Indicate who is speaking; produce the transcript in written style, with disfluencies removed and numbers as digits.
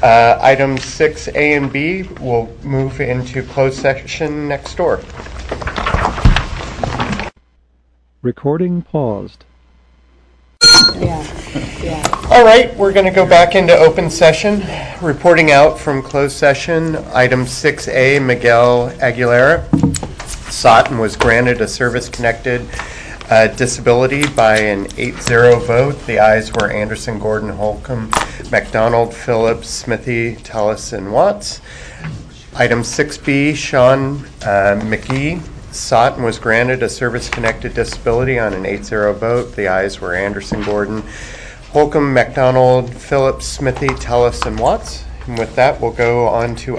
Speaker 1: Items 6A and B will move into closed session next door.
Speaker 2: Recording paused.
Speaker 1: All right, we're going to go back into open session. Reporting out from closed session, item 6A, Miguel Aguilera sought and was granted a service-connected disability by an 8-0 vote. The ayes were Anderson, Gordon, Holcomb, McDonald, Phillips, Smithy, Tellis, and Watts. Item 6B, Sean McGee sought and was granted a service-connected disability on an 8-0 vote. The ayes were Anderson, Gordon, Holcomb, McDonald, Phillips, Smithy, Tellis, and Watts. And with that, we'll go on to